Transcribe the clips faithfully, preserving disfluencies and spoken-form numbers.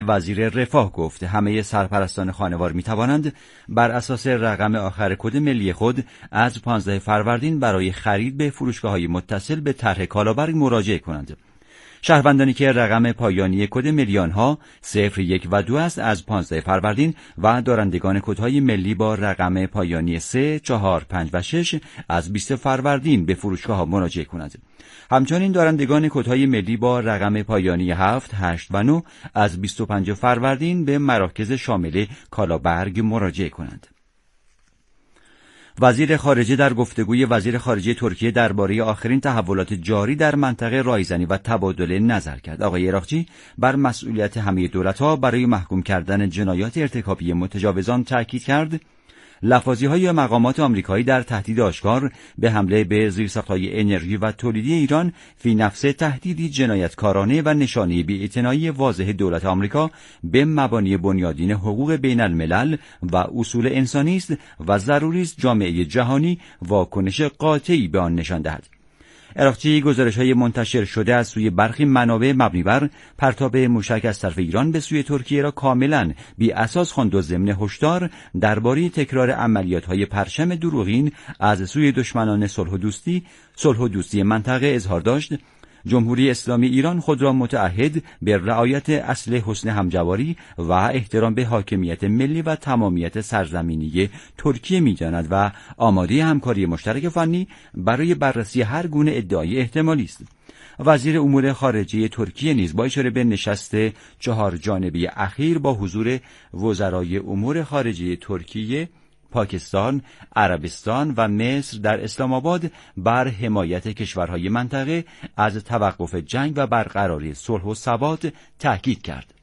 وزیر رفاه گفت همه سرپرستان خانوار می توانند بر اساس رقم آخر کد ملی خود از پانزده فروردین برای خرید به فروشگاه‌های متصل به طرح کالابرگ مراجعه کنند. شهروندانی که رقم پایانی کد ملی آنها صفر، یک و دو است از پانزده فروردین و دارندگان کدهای ملی با رقم پایانی سه، چهار، پنج و شش از بیست فروردین به فروشگاه‌ها مراجعه کنند. همچنین دارندگان کدهای ملی با رقم پایانی هفت، هشت و نه از بیست و پنج فروردین به مراکز شامل کالابرگ مراجعه کنند. وزیر خارجه در گفتگوی وزیر خارجه ترکیه درباره آخرین تحولات جاری در منطقه رایزنی و تبادل نظر کرد. آقای اراقچی بر مسئولیت همه دولت‌ها برای محکوم کردن جنایات ارتکابی متجاوزان تاکید کرد. لفاظی‌های مقامات آمریکایی در تهدید آشکار به حمله به زیرساخت‌های انرژی و تولیدی ایران فی نفسه تهدیدی جنایتکارانه و نشانه بی‌اعتنایی واضح دولت آمریکا به مبانی بنیادین حقوق بین الملل و اصول انسانی است و ضروری است جامعه جهانی واکنش قاطعی به آن نشان دهد. اراقچی گزارش‌های منتشر شده از سوی برخی منابع مبنی بر پرتاب موشک از طرف ایران به سوی ترکیه را کاملاً بی اساس خواند و ضمن هشدار درباره تکرار عملیات‌های پرچم دروغین از سوی دشمنان صلح و دوستی صلح و دوستی منطقه اظهار داشت. جمهوری اسلامی ایران خود را متعهد به رعایت اصل حسن همجواری و احترام به حاکمیت ملی و تمامیت سرزمینی ترکیه می‌داند و آماده همکاری مشترک فنی برای بررسی هر گونه ادعای احتمالی است. وزیر امور خارجه ترکیه نیز با اشاره به نشست چهار جانبه اخیر با حضور وزرای امور خارجه ترکیه، پاکستان، عربستان و مصر در اسلام آباد بر حمایت کشورهای منطقه از توقف جنگ و برقراری صلح و ثبات تاکید کرد.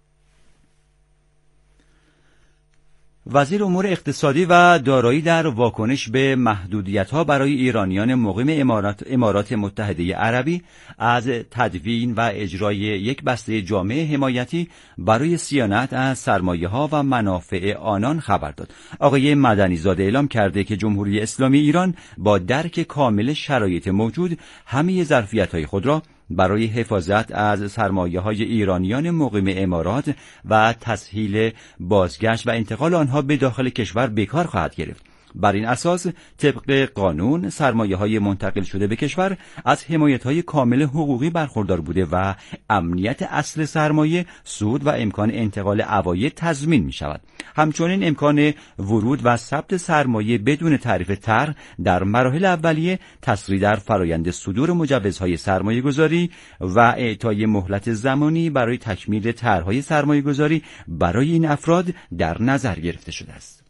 وزیر امور اقتصادی و دارایی در واکنش به محدودیت‌ها برای ایرانیان مقیم امارات, امارات متحده عربی از تدوین و اجرای یک بسته جامع حمایتی برای صیانت از سرمایه‌ها و منافع آنان خبر داد. آقای مدنی‌زاده اعلام کرده که جمهوری اسلامی ایران با درک کامل شرایط موجود همه ظرفیت‌های خود را برای حفاظت از سرمایه‌های ایرانیان مقیم امارات و تسهیل بازگشت و انتقال آنها به داخل کشور به کار خواهد گرفت. بر این اساس طبق قانون سرمایه‌های منتقل شده به کشور از حمایت‌های کامل حقوقی برخوردار بوده و امنیت اصل سرمایه، سود و امکان انتقال عواید تضمین می‌شود. همچنین امکان ورود و ثبت سرمایه بدون تعریف طرح در مراحل اولیه، تسریع در فرایند صدور مجوزهای سرمایه‌گذاری و اعطای مهلت زمانی برای تکمیل طرح‌های سرمایه‌گذاری برای این افراد در نظر گرفته شده است.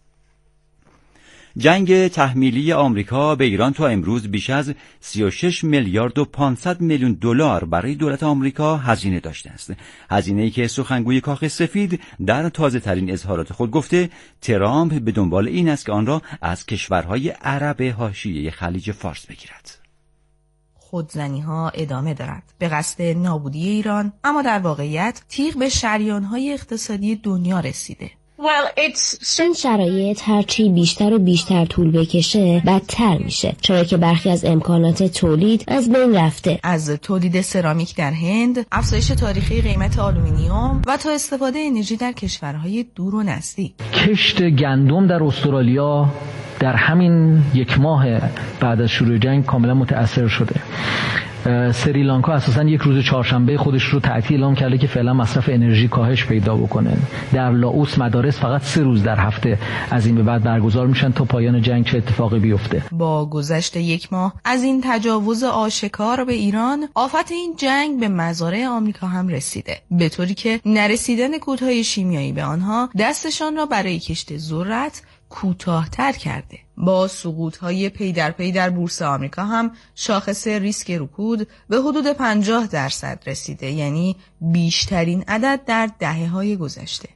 جنگ تحمیلی آمریکا به ایران تا امروز بیش از سی و شش میلیارد و پانصد میلیون دلار برای دولت آمریکا هزینه داشته است. هزینه‌ای که سخنگوی کاخ سفید در تازه‌ترین اظهارات خود گفته ترامپ به دنبال این است که آن را از کشورهای عرب حاشیه خلیج فارس بگیرد. خودزنی‌ها ادامه دارد به قصد نابودی ایران، اما در واقعیت تیغ به شریان‌های اقتصادی دنیا رسیده. این شرایط هرچی بیشتر و بیشتر طول بکشه بدتر میشه، چرا که برخی از امکانات تولید از بین رفته، از تولید سرامیک در هند، افزایش تاریخی قیمت آلومینیوم و تا استفاده انرژی در کشورهای دور و نزدیک. کشت گندم در استرالیا در همین یک ماه بعد از شروع جنگ کاملا متأثر شده. سریلانکا اساساً یک روز چهارشنبه خودش رو تعطیل اعلام کرده که فعلا مصرف انرژی کاهش پیدا بکنه. در لاوس مدارس فقط سه روز در هفته از این به بعد برگزار میشن تا پایان جنگ چه اتفاقی بیفته. با گذشت یک ماه از این تجاوز آشکار به ایران، آفت این جنگ به مزارع آمریکا هم رسیده، به طوری که نرسیدن کودهای شیمیایی به آنها دستشان را برای کشت ذرت کوتاه‌تر کرده. با سقوط‌های پی در پی در بورس آمریکا هم شاخص ریسک رکود به حدود پنجاه درصد رسیده، یعنی بیشترین عدد در دهه‌های گذشته.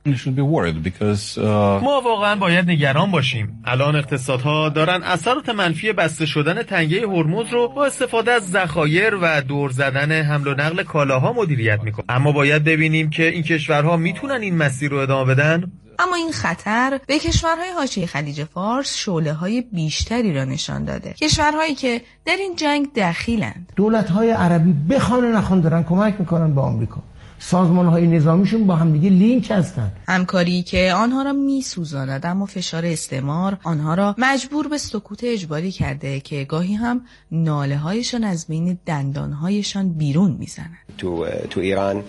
ما واقعا باید نگران باشیم. الان اقتصادها دارن اثرات منفی بسته شدن تنگه هرمز رو با استفاده از ذخایر و دور زدن حمل و نقل کالاها مدیریت میکنن. اما باید ببینیم که این کشورها میتونن این مسیر رو ادامه بدن. اما این خطر به کشورهای حاشیه خلیج فارس شعله‌های بیشتری را نشان داده، کشورهایی که در این جنگ دخیلند. دولت‌های عربی بخوان و نخوان دارن کمک میکنن به آمریکا. سازمان‌های نظامیشون با همدیگه لینک هستن. همکاری که آنها را میسوزاند، اما فشار استعمار آنها را مجبور به سکوت اجباری کرده که گاهی هم ناله‌هایشان از بین دندان‌هایشان بیرون میزنند. تو تو ایران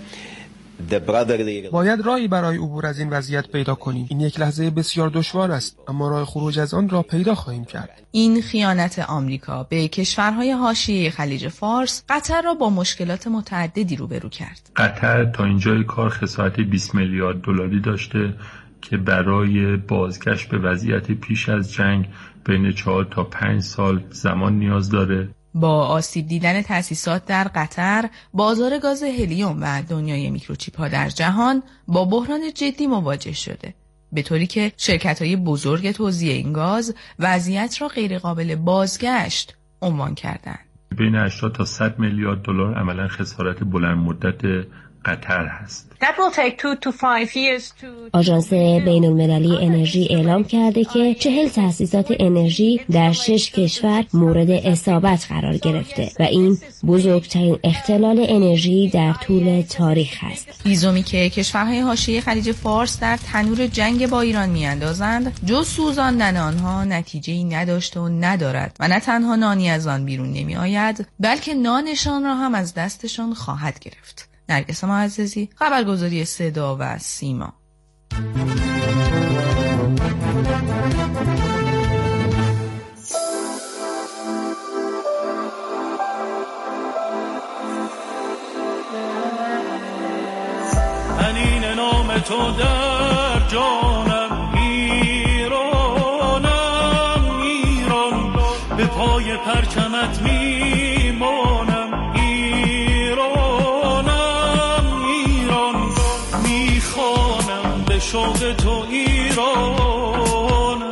باید راهی برای عبور از این وضعیت پیدا کنیم. این یک لحظه بسیار دشوار است، اما راه خروج از آن را پیدا خواهیم کرد. این خیانت آمریکا به کشورهای حاشیه خلیج فارس قطر را با مشکلات متعددی روبرو کرد. قطر تا اینجای کار خسارت بیست میلیارد دلاری داشته که برای بازگشت به وضعیت پیش از جنگ بین چهار تا پنج سال زمان نیاز داره. با آسیب دیدن تأسیسات در قطر، بازار گاز هلیوم و دنیای میکروچیپ ها در جهان با بحران جدی مواجه شده، به طوری که شرکت‌های بزرگ توزیع این گاز وضعیت را غیر قابل بازگشت عنوان کردند. بین هشتاد تا صد میلیارد دلار عملاً خسارت بلند مدت قطر هست. آژانس بین المللی انرژی اعلام کرده که چهل تأسیسات انرژی در شش کشور مورد اصابت قرار گرفته و این بزرگترین اختلال انرژی در طول تاریخ است. هیزمی که کشورهای حاشیه خلیج فارس در تنور جنگ با ایران میاندازند، جز سوزاندن آنها نتیجه‌ای نداشته و ندارد و نه تنها نانی از آن بیرون نمی آید، بلکه نانشان را هم از دستشان خواهد گرفت. نرگس معززی، خبرگزاری صدا و سیما. انین نام تو در جانم، ایرانم ایران، به پای پرچمت میمانم. شوق تو ایران،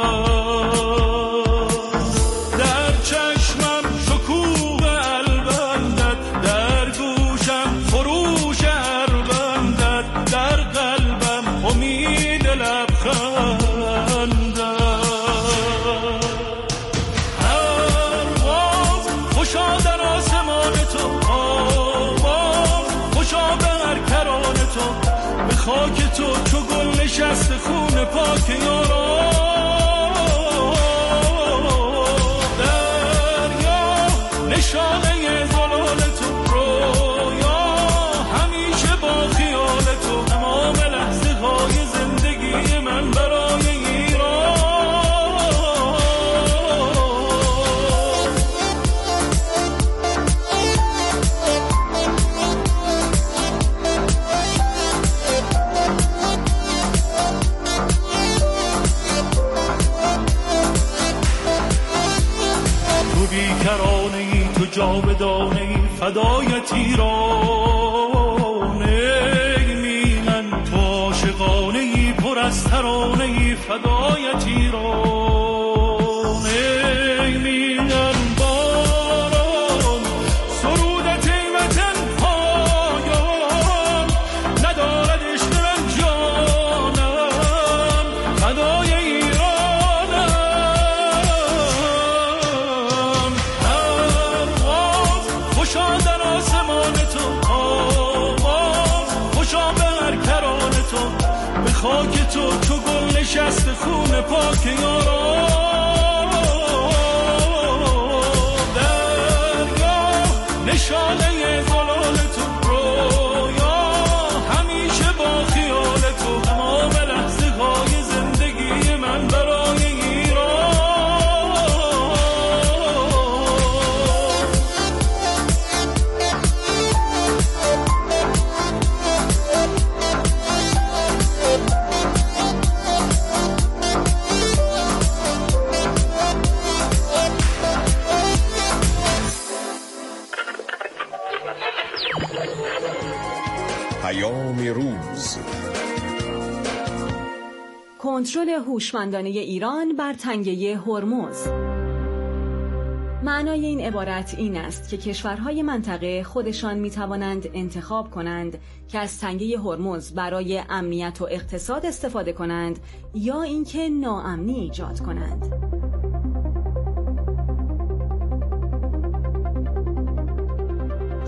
در چشمم شکوه البندت، در گوشم خروش اربندت، در قلبم امید لبخندت. پرواز خوشا در آسمان تو، آواز خوشا بر کران تو، به خاک تو چو گل نشست خون پاک یاران. دریا نشانه زلال تو، رویا همیشه با خیال تو، تمام لحظه های زندگی من برای ایران. کرانه ای تو جاودانه ای فدایت ایران. ای میهن تو عاشقانه ای پر از ترانه ای فدایت ایران. ای میهن باران سرودت ای وطن پایان، ندارد عشق من جانم فدای خاک تو، تو گل نشست خون پاک یاران. دریا نشانه زلال تو، رویا همیشه با خیال تو، تمام لحظه های زندگی من برای ایران. روز کنترل هوشمندانه ایران بر تنگه هرمز. معنای این عبارت این است که کشورهای منطقه خودشان میتوانند انتخاب کنند که از تنگه هرمز برای امنیت و اقتصاد استفاده کنند یا اینکه ناامنی ایجاد کنند.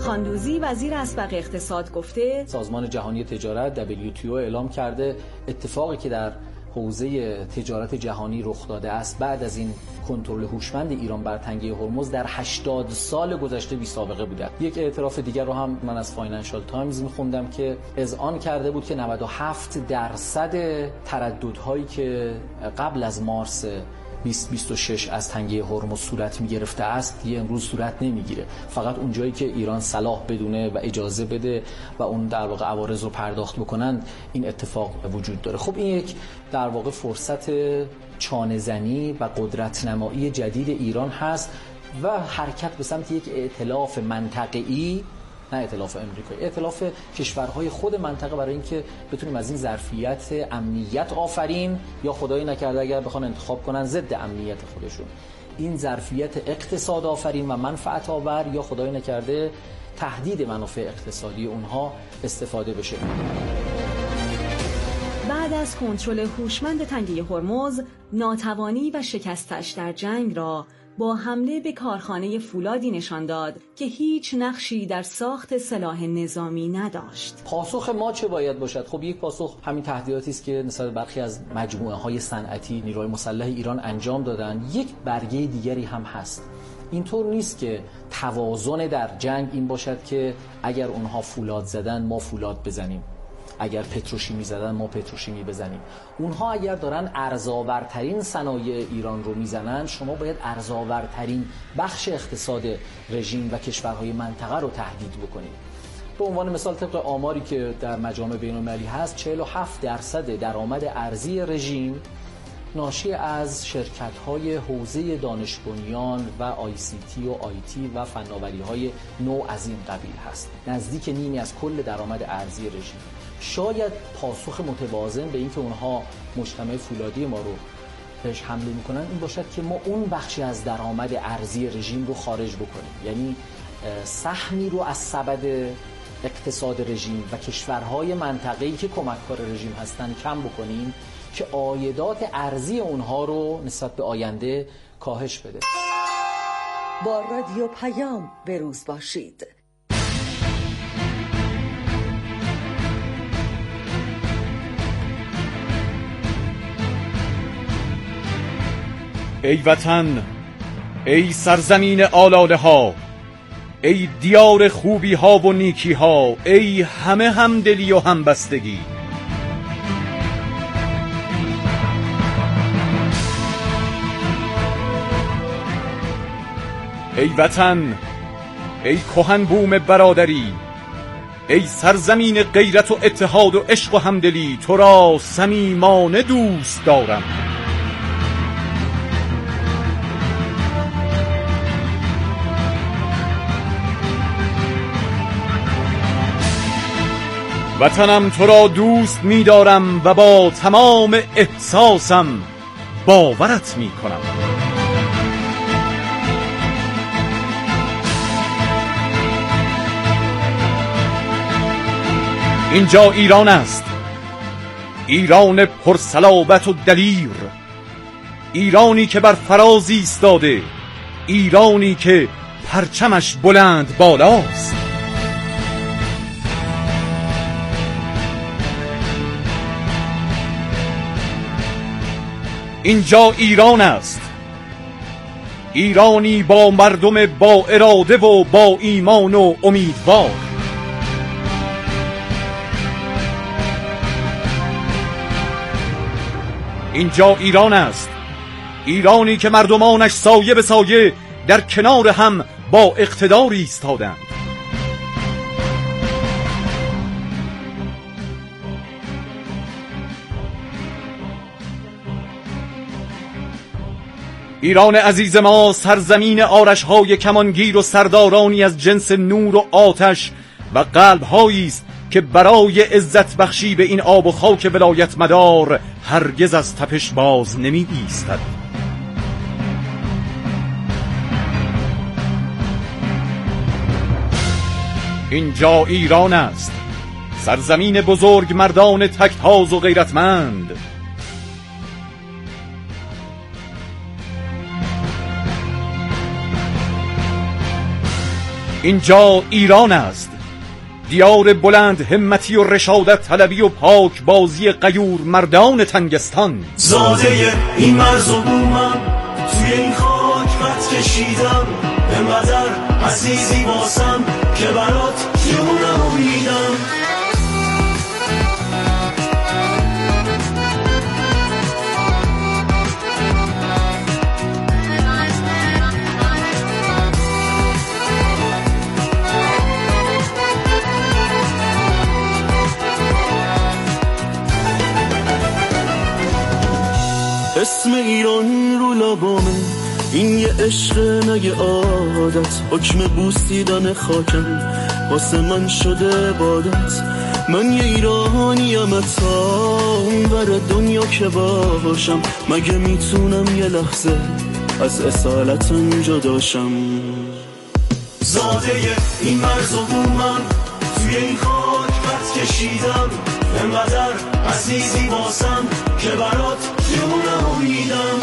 خاندوزی وزیر اسبق اقتصاد گفته سازمان جهانی تجارت دبلیو تی او اعلام کرده اتفاقی که در حوزه تجارت جهانی رخ داده است بعد از این کنترل هوشمند ایران بر تنگه هرمز در هشتاد سال گذشته بی سابقه بوده. یک اعتراف دیگر رو هم من از فاینانشال تایمز می‌خوندم که اذعان کرده بود که نود و هفت درصد ترددهایی که قبل از مارس بیست بیست و شش از تنگه هرمز صورت می‌گرفته است دیگه امروز صورت نمی‌گیره. فقط اونجایی که ایران صلاح بدونه و اجازه بده و اون در واقع عوارض رو پرداخت بکنن این اتفاق وجود داره. خب این یک در واقع فرصت چانه‌زنی و قدرت نمایی جدید ایران هست و حرکت به سمت یک ائتلاف منطقه‌ای، نه ائتلاف امریکایی، ائتلاف کشورهای خود منطقه برای اینکه بتونیم از این ظرفیت امنیت آفرین یا خدایی نکرده اگر بخوان انتخاب کنن ضد امنیت خودشون این ظرفیت اقتصاد آفرین و منفعت آور یا خدایی نکرده تهدید منافع اقتصادی اونها استفاده بشه. بعد از کنترل هوشمند تنگه هرمز، ناتوانی و شکستش در جنگ را با حمله به کارخانه فولادی نشان داد که هیچ نقشی در ساخت سلاح نظامی نداشت. پاسخ ما چه باید باشد؟ خب یک پاسخ همین تهدیداتی است که نسبت برخی از مجموعه‌های صنعتی نیروهای مسلح ایران انجام دادن. یک برگه دیگری هم هست. اینطور نیست که توازن در جنگ این باشد که اگر اونها فولاد زدن ما فولاد بزنیم، اگر پتروشیمی زدن ما پتروشیمی بزنیم. اونها اگر دارن ارزآورترین صنایع ایران رو میزنن شما باید ارزآورترین بخش اقتصاد رژیم و کشورهای منطقه رو تهدید بکنید. به عنوان مثال طبق آماری که در مجامع بین‌المللی هست چهل و هفت درصد درآمد ارزی رژیم ناشی از شرکت‌های حوزه دانش بنیان و آی سی تی و آی تی و فناوری‌های نو از این قبیل هست. نزدیک نیمی از کل درآمد ارزی رژیم. شاید پاسخ متوازن به اینکه اونها مجتمع فولادی ما رو بهش حمله میکنن این باشد که ما اون بخشی از درآمد ارزی رژیم رو خارج بکنیم، یعنی سهمی رو از سبد اقتصاد رژیم و کشورهای منطقه‌ای که کمککار رژیم هستن کم بکنیم که عایدات ارزی اونها رو نسبت به آینده کاهش بده. با رادیو پیام بروز باشید. ای وطن، ای سرزمین آلاله ها، ای دیار خوبی ها و نیکی ها، ای همه همدلی و همبستگی. ای وطن، ای کهن بوم برادری، ای سرزمین غیرت و اتحاد و عشق و همدلی، تو را صمیمانه دوست دارم. وطنم تو را دوست می دارم و با تمام احساسم باورت می کنم. اینجا ایران است، ایران پرصلابت و دلیر، ایرانی که بر فراز ایستاده، ایرانی که پرچمش بلند بالاست. اینجا ایران است، ایرانی با مردم با اراده و با ایمان و امیدوار. اینجا ایران است، ایرانی که مردمانش سایه به سایه در کنار هم با اقتدار ایستادند. ایران عزیز ما سرزمین آرش‌های کمانگیر و سردارانی از جنس نور و آتش و قلب‌هایی است که برای عزت بخشی به این آب و خاک ولایت مدار هرگز از تپش باز نمی ایستد. اینجا ایران است، سرزمین بزرگ مردان تکتاز و غیرتمند. اینجا ایران است، دیار بلند همتی و رشادت طلبی و پاک بازی غیور مردان تنگستان. زاده این مرز و بومم، توی این خاک خط کشیدم، انقدر عزیزی واسم که برات جونم امیدم. اسم ایران رو لبامه، این یه عشق نه یه عادت، حکم بوسیدن خاکم واسه من شده عبادت. من یه ایرانیم اتا بر دنیا که باشم، مگه میتونم یه لحظه از اصالتم جداشم. زاده این مرز و بومم، توی این خاک خط کشیدم، انقدر عزیزی واسم که برات جونم امیدم.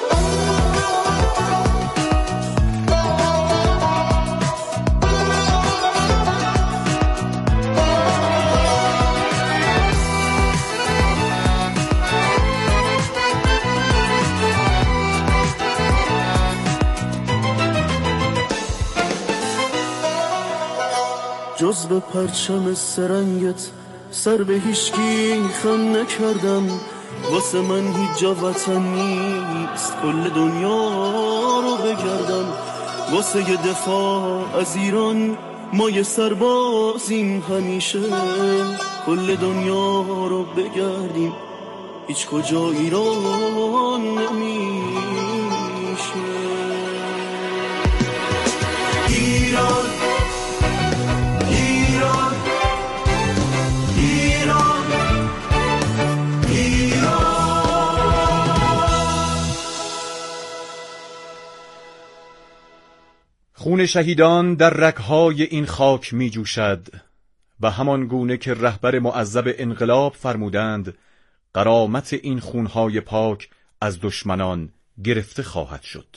جز به پرچم سرنگت سر به هیچکی خم نکردم، واسه من هیچ جا وطن نیست، کل دنیا رو بگردم. واسه یه دفاع از ایران ما یه سربازیم همیشه، کل دنیا رو بگردیم هیچ کجا ایران نمیشه. ایران ایران ایران خون شهیدان در رگ‌های این خاک می جوشد و همان گونه که رهبر معذب انقلاب فرمودند غرامت این خونهای پاک از دشمنان گرفته خواهد شد.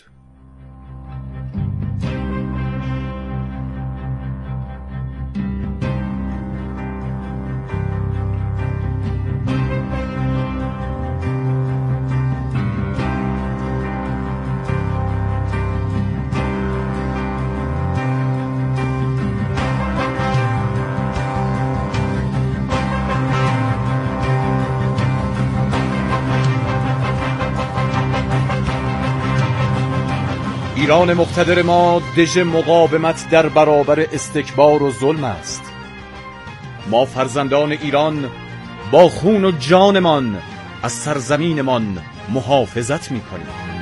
ایران مقتدر ما دژ مقاومت در برابر استکبار و ظلم است. ما فرزندان ایران با خون و جانمان از سرزمینمان محافظت می‌کنیم.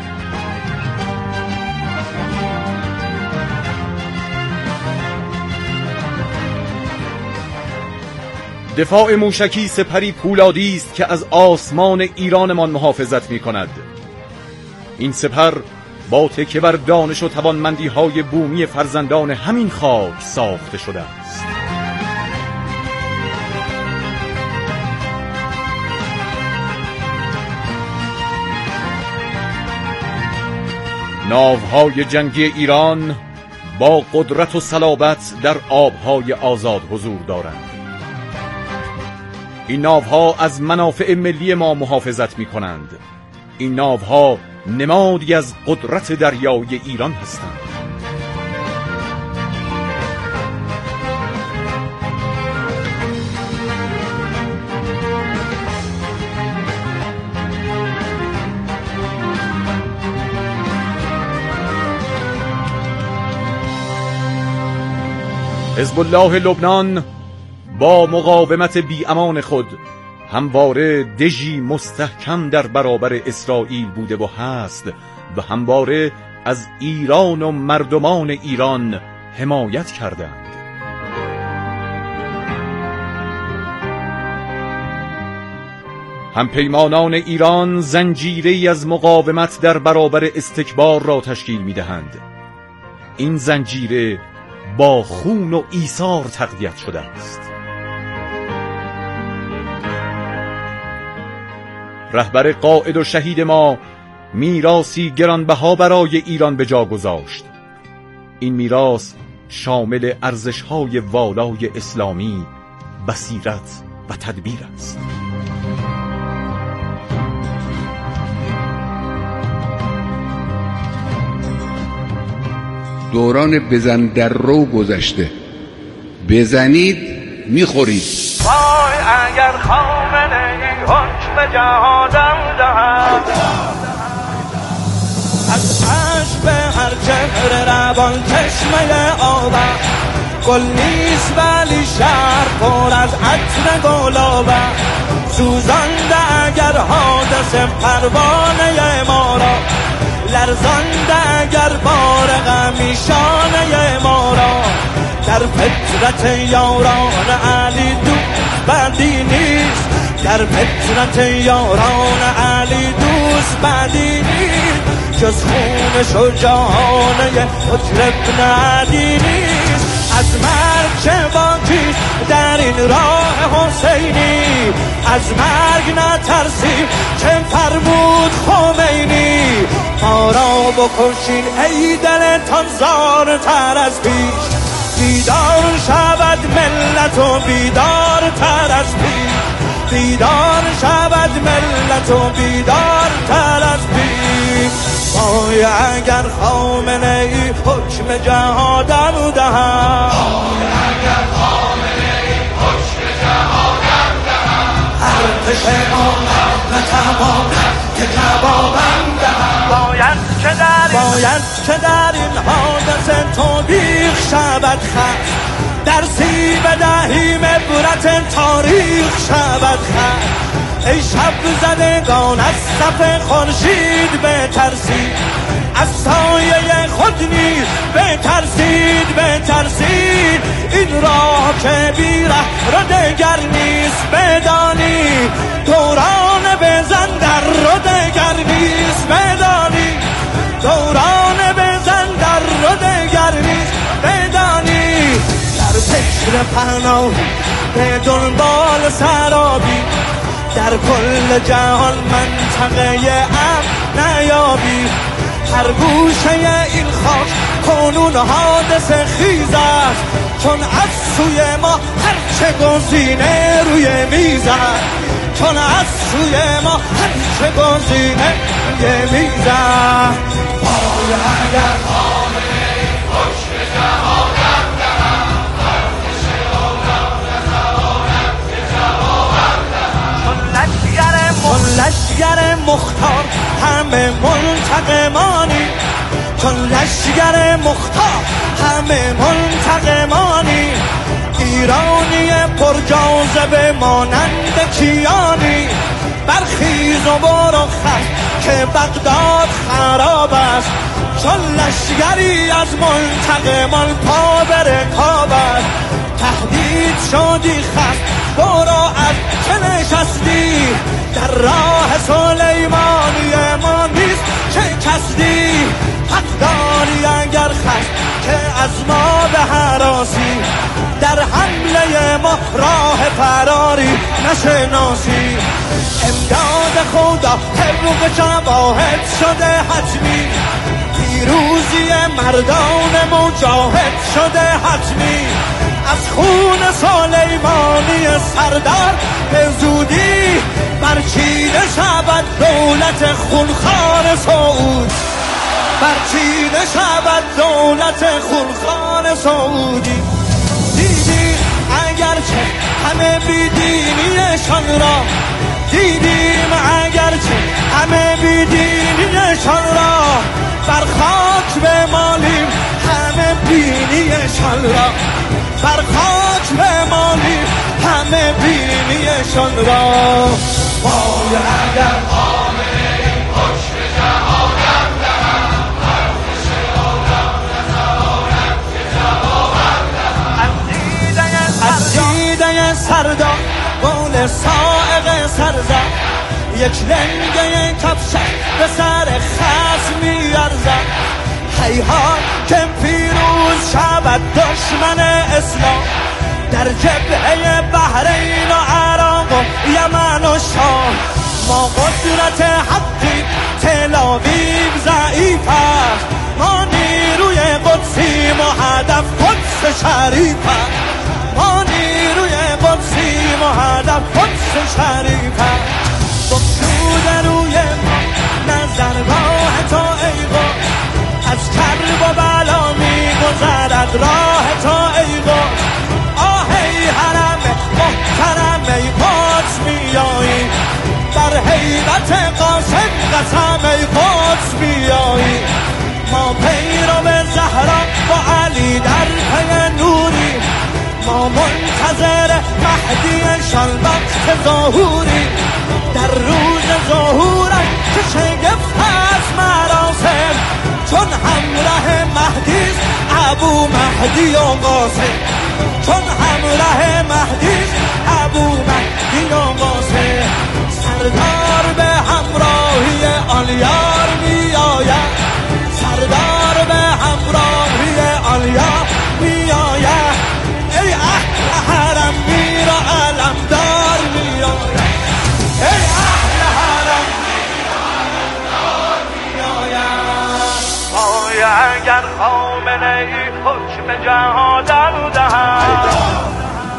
دفاع موشکی سپری پولادی است که از آسمان ایرانمان محافظت می‌کند. این سپر با تکیه بر دانش و توانمندی های بومی فرزندان همین خاک ساخته شده است. ناوهای جنگی ایران با قدرت و صلابت در آبهای آزاد حضور دارند. این ناوها از منافع ملی ما محافظت می کنند. این ناوها نمادی از قدرت دریایی ایران هستند. حزب الله لبنان با مقاومت بی‌امان خود همواره دژی مستحکم در برابر اسرائیل بوده و هست و همواره از ایران و مردمان ایران حمایت کردند. همپیمانان ایران زنجیره‌ای از مقاومت در برابر استکبار را تشکیل می‌دهند. این زنجیره با خون و ایثار تقویت شده است. رهبر قائد و شهید ما میراثی گرانبها برای ایران به جا گذاشت. این میراث شامل ارزش‌های والای اسلامی، بصیرت و تدبیر است. دوران بزن در رو گذشته، بزنید میخورید. وای اگر خامنه ای حکم جهادم دهد، از عشق به هر چهره روان چشمه آبم، گل نیست ولی شهر پر از عطر گلابم، سوزانده اگر حادثه پروانه ما را، لرزانده اگر بار غمی شانه ما را، در فطرت یاران علی دوست بدی نیست، در فطرت یاران علی دوست بدی نیست، جز خون شجاعانه حجر ابن علی نیست. از مرگ چه باقی در این راه حسینی، از مرگ نترسیم چه فرمود خمینی، ما را بکشین ای دلتان زارتر از پیش، بیدار شود ملت و بیدار تر از پیش، بیدار شود ملت و بیدار تر از پیش. وای اگر خامنه ای حکم جهادم دهد، وای اگر خامنه ای حکم جهادم دهد، ارتش ملت نتواند که جوابم دهد، باید که در این باید که در این حادثه توبیخ شود خط، درسی بدهیم عبرت تاریخ شود خط. ای شب زدگان از صف خورشید بترسید، از سایه خود نیز بترسید بترسید، این راه که بیره را دگر نیست بدانی، دوران بزن در را دگر نیست بدانی، دوران بزن در را دگر نیست بدانی، در فکر پناه به دنبال سرابی، در کل جهان منطقه امن نیابی، هر گوشه این خاک کنون حادثه خیز است، چون از سوی ما هر چه گزینه روی میز است، چون از سوی ما هر چه گزینه روی میز است. وای اگر خامنه ای حکم جهادم دهد، ارتش دولت نتواند که جوابم دهد، چون لشگر مختار همه منتقمانی، چون لشگر مختار همه منتقمانی، ایرانی پر جاذبه مانند کیانی، برخیز و برو خط که بغداد خراب است، چون لشگری از منتقمان پا به رکاب است، تهدید شدی خط برو از چه نشستی، در راه سلیمانی ما نیست چه کسدی، حق داری اگر خط که از ما به هراسی، در حمله ما راه فراری نشناسی، امداد خدا طبق شواهد شده حتمی، پیروزی مردان مجاهد شده حتمی، از خون سلیمانی سردار به زودی برچیده شود دولت خونخوار سعود، برچیده شود دولت خونخوار سعودی. دیدی اگرچه همه بیدینیشان را، دیدیم اگرچه همه بیدینیشان را، بر خاک بمالیم همه بینیشان را، بر خاک بمالیم همه بینیشان را. وای اگر خامنه ای حکم جهادم دهد، ارتش دولت نتواند که جوابم دهد، از دیده سردار قول صاعق سرزد، یک لنگه کفشک به سر خصم میارزد، هیهات که پیروز شود دشمن اسلام، در جبهه بحرین و عراق و یمن و شام، ما قدرت حقی تل‌آویو ضعیف است، ما نیروی قدسیم و هدف خود شریفه ما نیروی قدسیم و هدف قدس شریفه بکشوده روی ما نظرگاه تو ای قدس از کرب و بلا میگذرد راه تو ای قدس آه ای حرم محترم ای قدس بیایی در حیبت قاسم قسم ای قدس بیایی ما پیرو زهرا و علی در پی نوری ما منتظر مهدی شان وقت ظهوری در روز ظهورم که شگفت از مراسم چون همراه مهدی ابو مهدی و قاسم چون همراه مهدی ابو مهدی و قاسم سردار به همراهی آن یار می آید سردار به همراهی آن یار می آید ای اهل حرم میر و علمدار می آید ای اهل حرم میر و علمدار می آید آیا اگر خامنه ای حکم جهادن دهد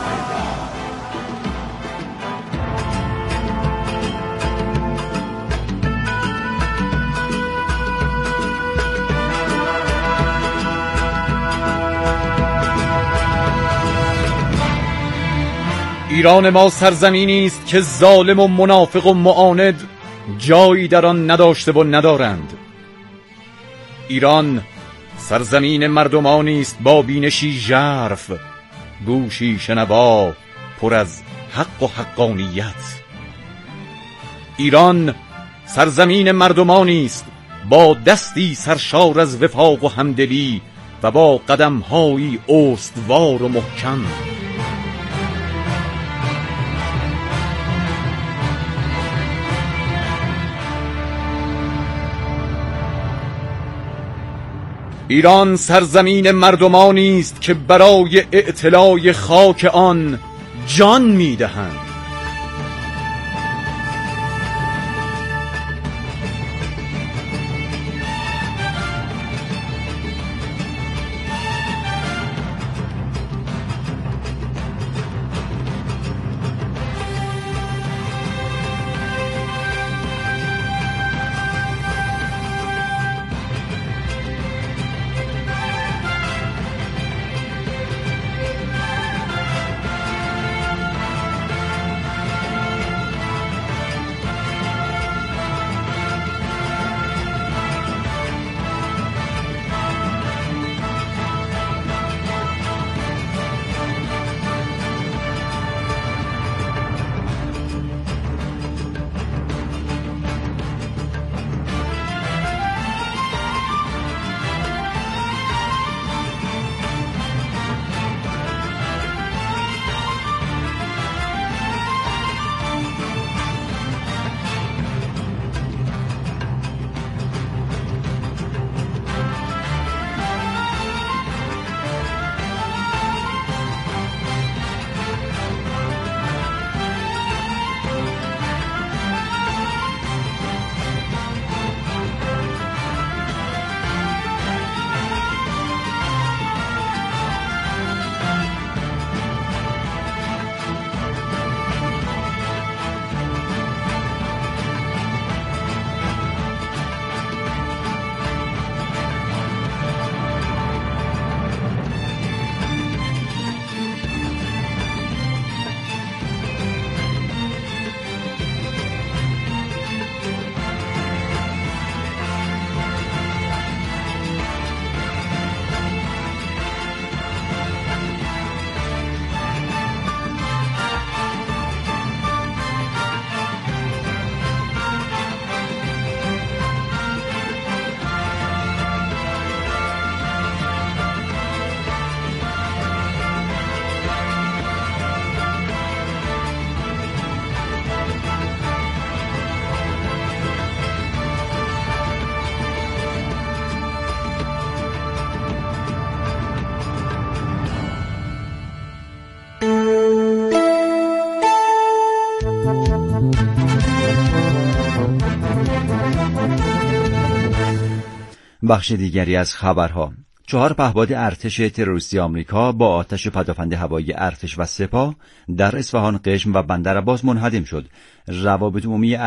ایران ما سرزمینی است که ظالم و منافق و معاند جایی در آن نداشته و ندارند. ایران سرزمین مردمانی است با بینشی ژرف، گوشی شنوا پر از حق و حقانیت. ایران سرزمین مردمانی است با دستی سرشار از وفاق و همدلی و با قدم‌هایی استوار و محکم. ایران سرزمین مردمانی است که برای اعتلاع خاک آن جان می‌دهند. بخش دیگری از خبرها. چهار پهپاد ارتش تروریستی آمریکا با آتش پدافند هوایی ارتش و سپاه در اصفهان، قشم و بندر عباس منهدم شد. روابط عمومی